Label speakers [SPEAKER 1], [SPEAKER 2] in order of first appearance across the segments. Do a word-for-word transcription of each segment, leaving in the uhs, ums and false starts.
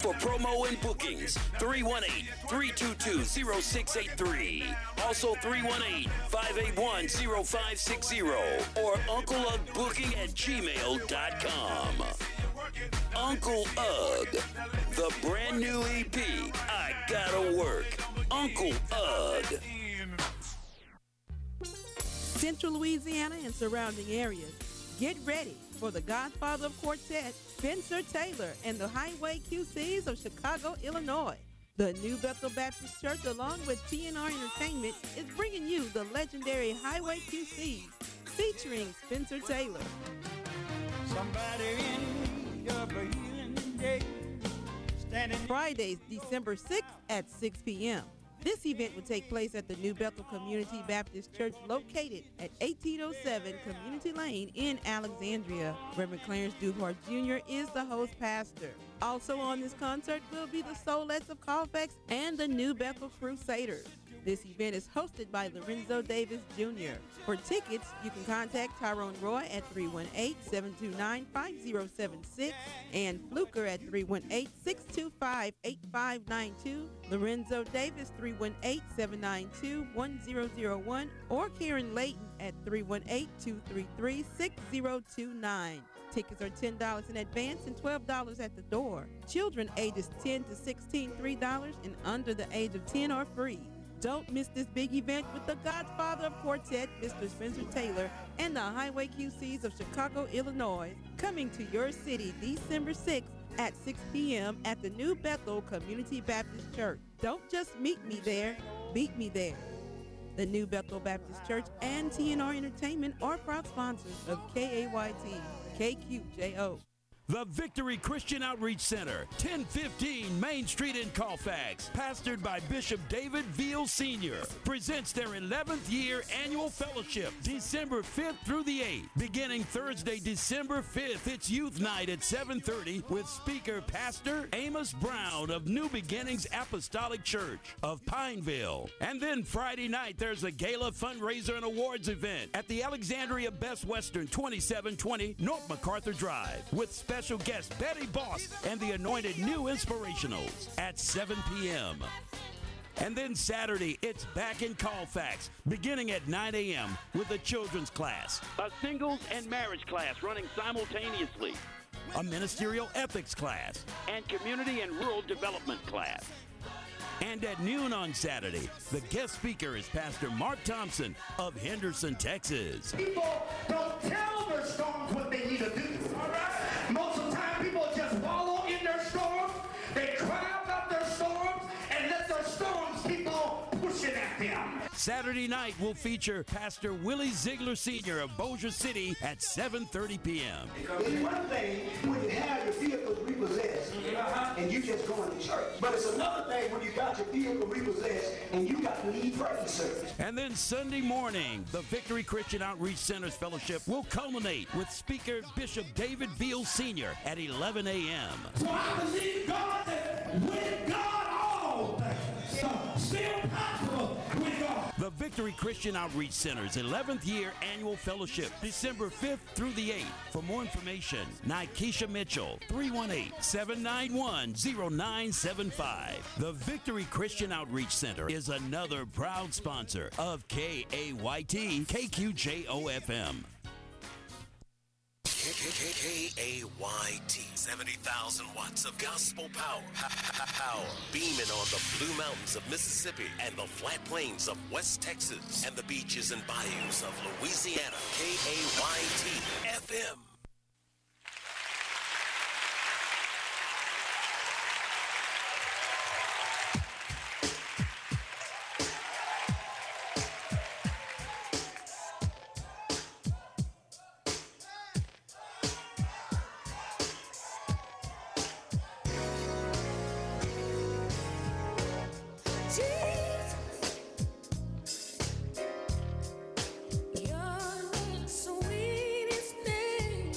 [SPEAKER 1] For promo and bookings, three one eight, three two two, zero six eight three. Also three one eight, five eight one, zero five six zero or Uncle Ugg Booking at gmail dot com. Uncle Ugg, the brand new E P, I Gotta Work. Uncle Ugg.
[SPEAKER 2] Central Louisiana and surrounding areas, get ready for the godfather of quartet, Spencer Taylor, and the Highway Q Cs of Chicago, Illinois. The New Bethel Baptist Church, along with T N R Entertainment, is bringing you the legendary Highway Q Cs, featuring Spencer Taylor.
[SPEAKER 3] Somebody in need of a healing day. Standing
[SPEAKER 2] Fridays, December sixth at six p.m. This event will take place at the New Bethel Community Baptist Church located at eighteen oh seven Community Lane in Alexandria. Reverend Clarence Duhart Junior is the host pastor. Also on this concert will be the Soulettes of Colfax and the New Bethel Crusaders. This event is hosted by Lorenzo Davis Junior For tickets, you can contact Tyrone Roy at three one eight, seven two nine, five zero seven six and Fluker at three one eight, six two five, eight five nine two, Lorenzo Davis three one eight, seven nine two, one zero zero one, or Karen Layton at three one eight, two three three, six zero two nine. Tickets are ten dollars in advance and twelve dollars at the door. Children ages ten to sixteen, three dollars, and under the age of ten are free. Don't miss this big event with the godfather of quartet, Mister Spencer Taylor, and the Highway Q Cs of Chicago, Illinois, coming to your city December sixth at six p.m. at the New Bethel Community Baptist Church. Don't just meet me there, beat me there. The New Bethel Baptist Church and T N R Entertainment are proud sponsors of K A Y T, K Q J O.
[SPEAKER 1] The Victory Christian Outreach Center, ten fifteen Main Street in Colfax, pastored by Bishop David Veal Senior, presents their eleventh year annual fellowship, December fifth through the eighth. Beginning Thursday, December fifth, it's Youth Night at seven thirty with speaker Pastor Amos Brown of New Beginnings Apostolic Church of Pineville. And then Friday night, there's a gala fundraiser and awards event at the Alexandria Best Western, twenty-seven twenty North MacArthur Drive, with special Special guest Betty Boss and the Anointed New Inspirationals at seven p.m. And then Saturday, it's back in Colfax, beginning at nine a.m. with a children's class, a singles and marriage class running simultaneously, a ministerial ethics class, and community and rural development class. And at noon on Saturday, the guest speaker is Pastor Mark Thompson of Henderson, Texas.
[SPEAKER 4] People don't tell their storms what they need to do. All right? Most of the time, people just wallow in their storms. They cry about their storms and let their storms keep on pushing at them.
[SPEAKER 1] Saturday night will feature Pastor Willie Ziegler Senior of Bossier City at seven thirty p.m.
[SPEAKER 5] It's one thing when you have your vehicle repossessed and you just going to church. But it's another thing when you got your vehicle repossessed and you got to leave praise service.
[SPEAKER 1] And then Sunday morning, the Victory Christian Outreach Center's fellowship will culminate with speaker Bishop David Veal Senior at eleven a.m.
[SPEAKER 4] So I believe God that with God all things are still possible with God.
[SPEAKER 1] The Victory Christian Outreach Center's eleventh year annual fellowship, December fifth through the eighth. For more information, Nikesha Mitchell, three one eight, seven nine one, zero nine seven five. The Victory Christian Outreach Center is another proud sponsor of K A Y T, K Q J O F M.
[SPEAKER 6] K A Y T, seventy thousand watts of gospel power. Power beaming on the Blue Mountains of Mississippi and the flat plains of West Texas and the beaches and bayous of Louisiana. K A Y T F M.
[SPEAKER 7] Your sweetest name.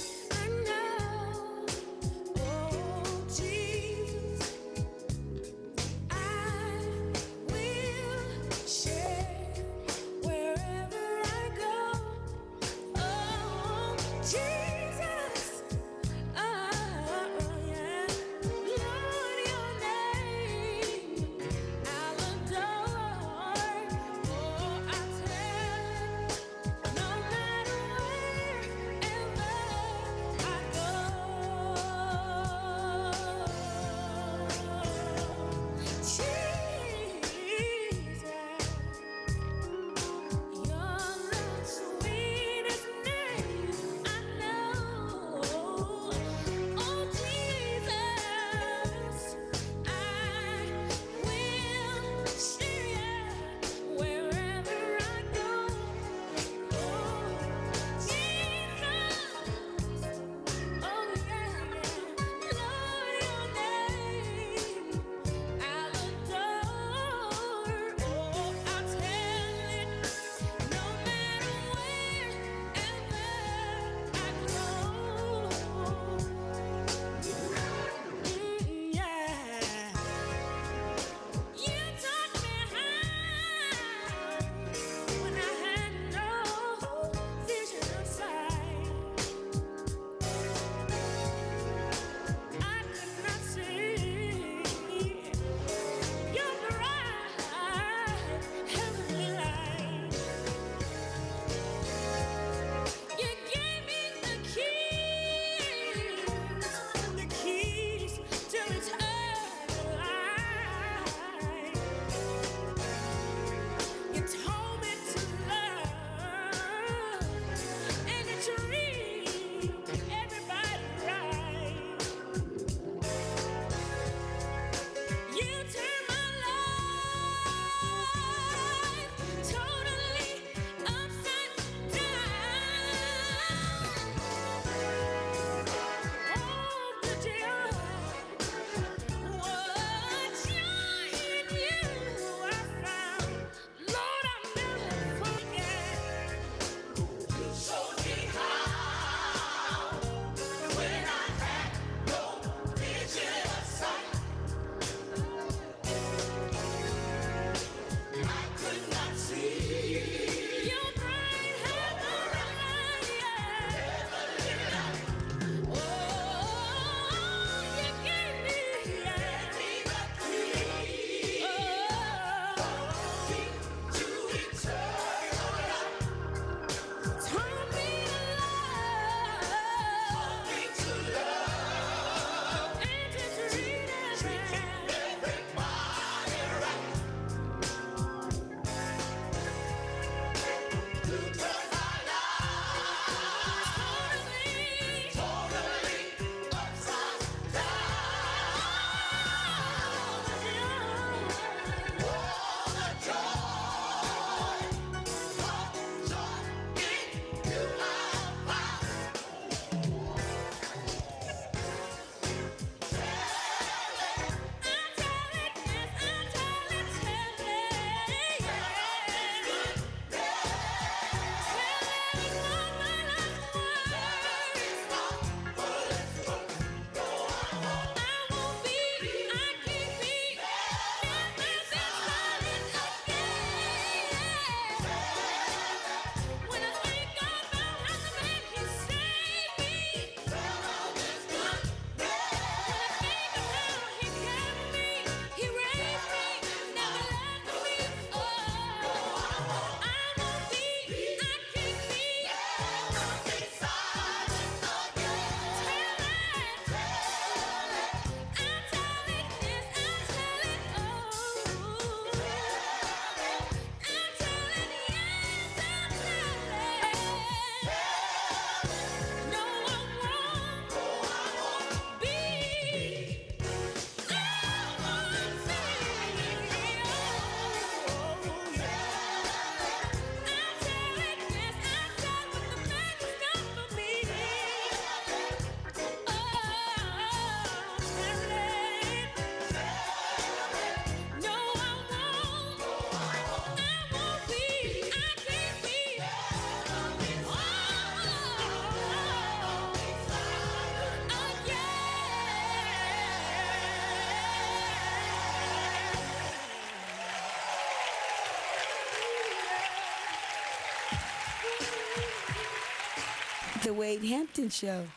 [SPEAKER 7] The Wade Hampton Show.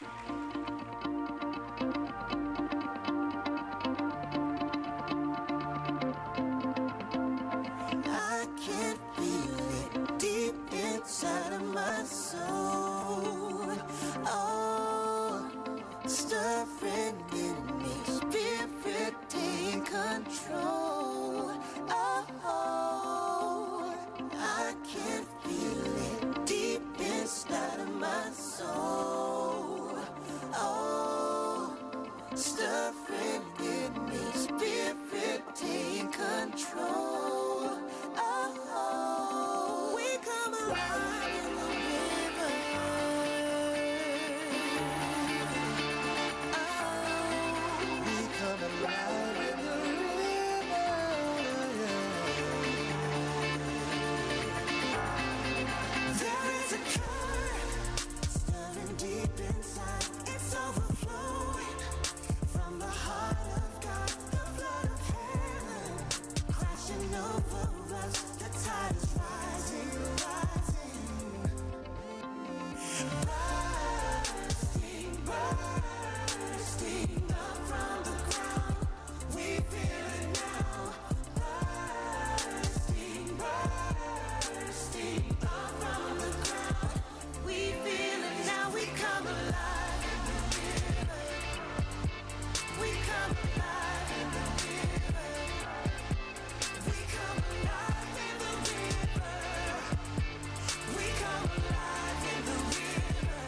[SPEAKER 8] I can feel it deep inside of my soul. Oh, stirring in me, spirit take control. Oh, I can feel it deep inside of my soul. Oh, stirring in me, spirit take control. Oh, we come alive in the river. Oh, we come alive in the river. There is a current stirring deep inside. It's overflowing from the heart of God, the blood of heaven crashing over us. The tide is rising, rising, bursting, bursting up from the ground. We feel it now, bursting, bursting up from the ground. We feel it now. We come alive in the river. We come alive in the river. We come alive in the river. We come alive in the river.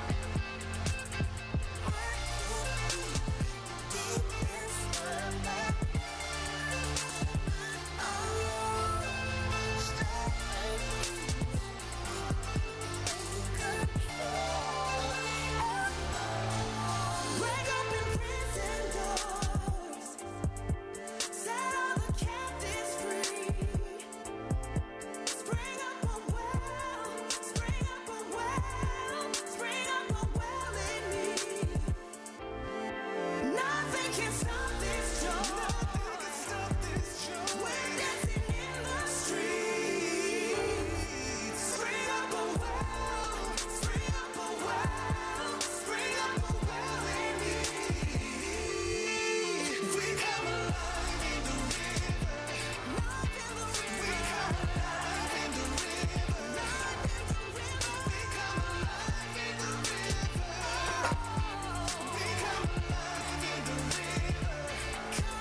[SPEAKER 8] Deep inside my break open prison doors, set all the captives free. Spring up a well, spring up a well, spring up a well in me. Nothing can stop this joy. We're dancing in the streets. Spring up a well, spring up a well, spring up a well in me. We come alive in the river. Love in the river. We come alive in the river. Love in the river. We come alive in the river. We come alive in the river. Come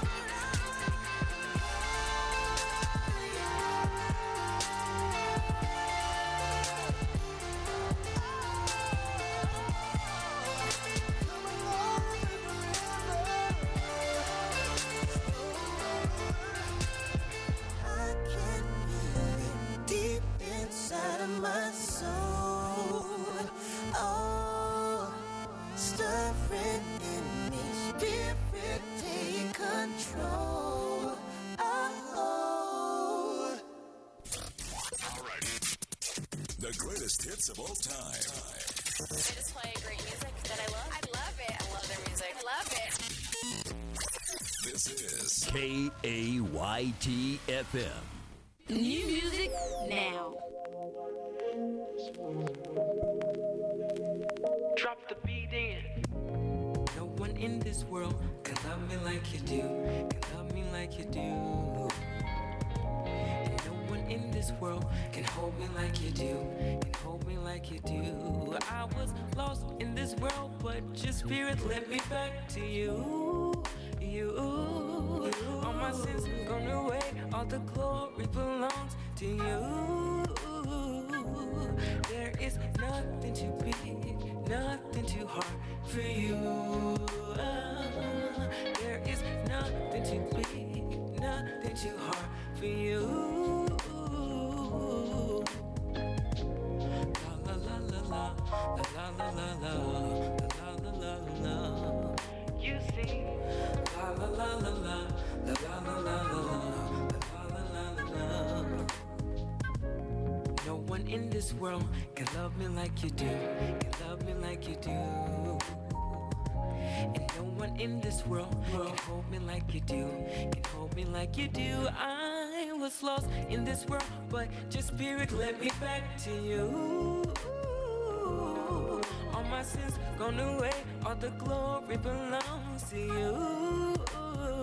[SPEAKER 8] I can feel it deep inside of my soul. Oh, stirring in me, spirit take control. Oh.
[SPEAKER 9] The greatest hits of all time.
[SPEAKER 10] They just play great music that I love. I love it. I love their music. I love it.
[SPEAKER 9] This is
[SPEAKER 1] K A Y T F M.
[SPEAKER 10] New music now.
[SPEAKER 11] Drop the beat in. No one in this world can love me like you do. Can love me like you do. And no one in this world can hold me like you do. Can hold me like you do. I was lost in this world, but your spirit led me back to you. You. All my sins gone away. All the glory belongs to you. There is nothing too big, nothing too hard for you. There is nothing too big, nothing too hard for you. La la la la la la la la la la la la la. You sing la la la la la la la la la la la la. No one in this world can love me like you do. Can love me like you do. And no one in this world can hold me like you do. Can hold me like you do. I was lost in this world, but your spirit led me back to you. All my sins gone away, all the glory belongs to you.